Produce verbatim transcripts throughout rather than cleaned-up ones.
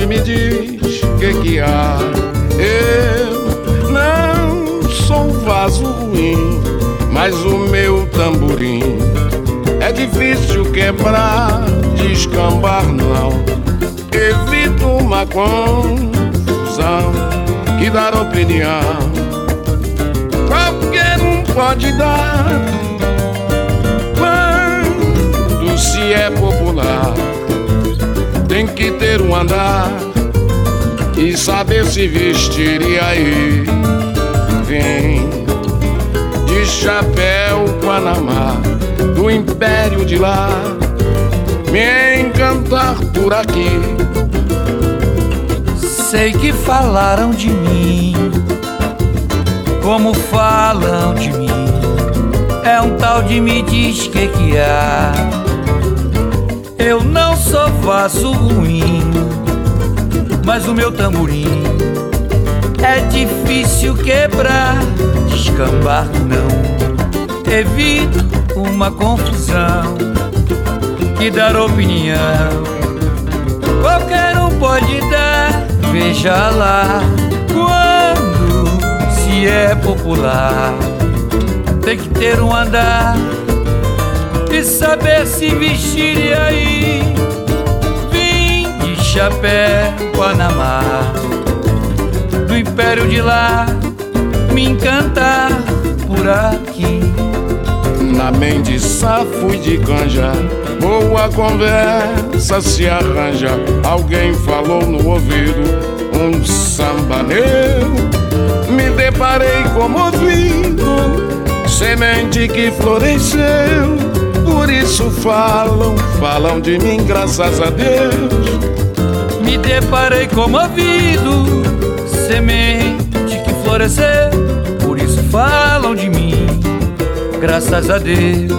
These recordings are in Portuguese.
tarde me diz que que há. Eu não sou um vaso ruim, mas o meu tamborim é difícil quebrar, descambar não. Evito uma confusão que dar opinião qualquer um pode dar. Quando se é popular, tem que ter um andar e saber se vestir. E aí vem de chapéu Panamá, do império de lá, me encantar por aqui. Sei que falaram de mim, como falam de mim. É um tal de me diz que que há. Eu não sou vaso ruim, mas o meu tamborim é difícil quebrar, descambar não. Evito uma confusão e dar opinião qualquer um pode dar. Veja lá, quando se é popular, tem que ter um andar e saber se vestir. E aí vim de chapéu Panamá, do império de lá, me encantar por aqui. Na Mendiçá fui de canja, boa conversa se arranja. Alguém falou no ouvido um sambaneiro, me deparei comovido, semente que floresceu. Por isso falam, falam de mim, graças a Deus. Me deparei comovido, semente que floresceu. Por isso falam de mim, graças a Deus.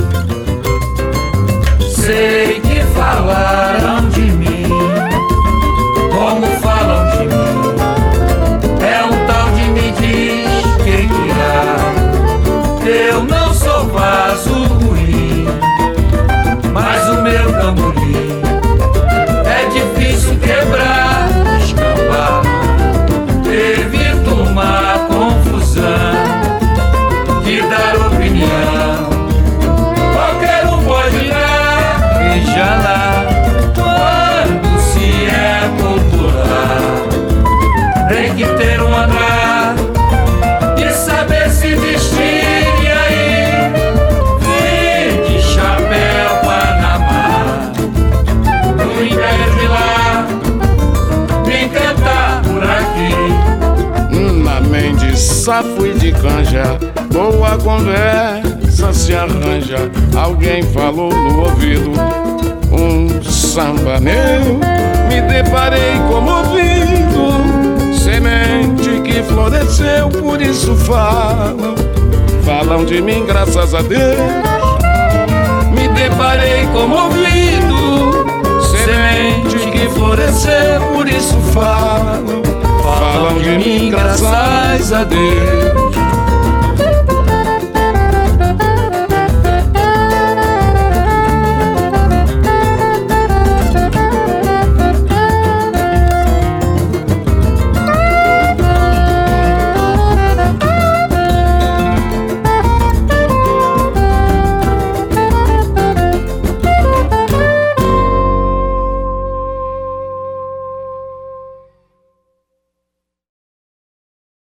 Sei que falaram de mim, como falam de mim. É um tal de me diz que que há. Eu não sou vaso ruim, mas o meu tamborim é difícil quebrar, descambar. Evito uma confusão e dar opinião qualquer um pode dar. Veja lá, quando se é popular, tem que ter um andar e saber se vestir. E aí vem de chapéu Panamá, do império de lá, me encantar por aqui. Na Mendiçá fui de canja, boa conversa se arranja. Alguém falou no ouvido um samba meu, me deparei comovido, semente que floresceu. Por isso falam, falam de mim, graças a Deus. Me deparei comovido, semente que floresceu. Por isso falam, falam de mim, graças a Deus.